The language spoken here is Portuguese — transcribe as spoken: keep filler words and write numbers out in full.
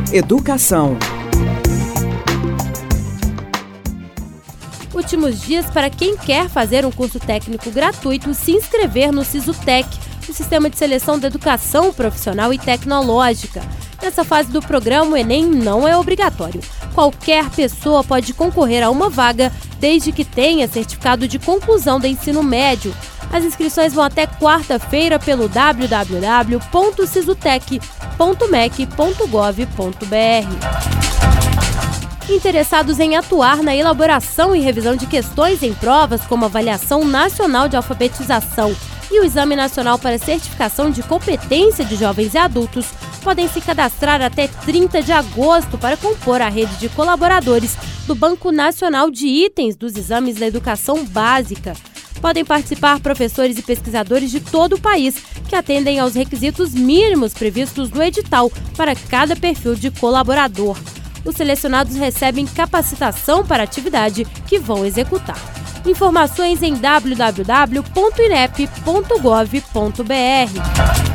Educação. Últimos dias para quem quer fazer um curso técnico gratuito se inscrever no SISUTEC, o Sistema de Seleção da Educação Profissional e Tecnológica. Nessa fase do programa, o Enem não é obrigatório. Qualquer pessoa pode concorrer a uma vaga, desde que tenha certificado de conclusão do ensino médio. As inscrições vão até quarta-feira pelo w w w ponto sisutec ponto mec ponto gov ponto b r. Interessados em atuar na elaboração e revisão de questões em provas como a Avaliação Nacional de Alfabetização e o Exame Nacional para Certificação de Competência de Jovens e Adultos, podem se cadastrar até trinta de agosto para compor a rede de colaboradores do Banco Nacional de Itens dos Exames da Educação Básica. Podem participar professores e pesquisadores de todo o país que atendem aos requisitos mínimos previstos no edital para cada perfil de colaborador. Os selecionados recebem capacitação para a atividade que vão executar. Informações em w w w ponto inep ponto gov ponto b r.